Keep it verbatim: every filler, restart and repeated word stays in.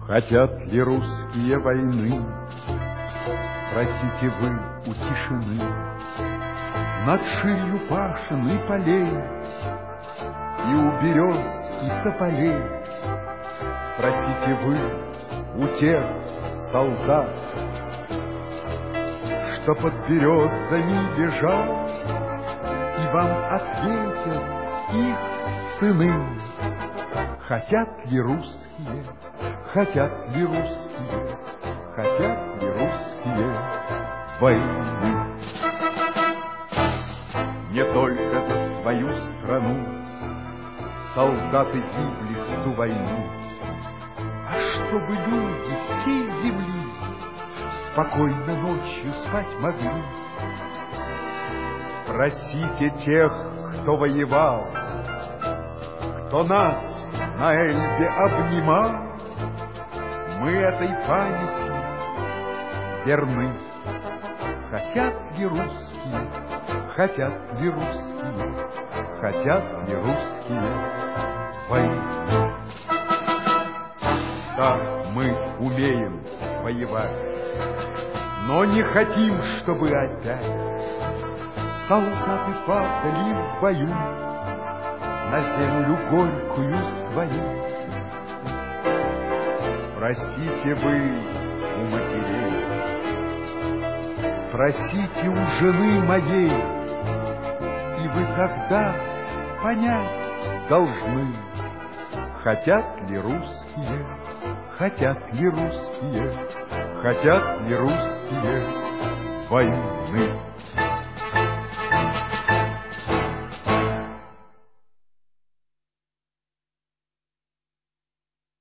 Хотят ли русские войны? Спросите вы у тишины. Над ширью пашин и полей, и у берез и тополей. Спросите вы у тех солдат, что под березами лежат, и вам ответят их сыны. Хотят ли русские, хотят ли русские, хотят ли русские войны? Не только за свою страну солдаты гибли в ту войну, а чтобы люди всей земли спокойно ночью спать могли. Спросите тех, кто воевал, кто нас на Эльбе обнимал, мы этой памяти верны. Хотят ли русские, хотят ли русские, хотят ли русские войны? Да, мы умеем воевать, но не хотим, чтобы опять солдаты падали в бою на землю горькую свою. Спросите вы у матерей, спросите у жены моей, и вы тогда понять должны, хотят ли русские, хотят ли русские, хотят ли русские войны.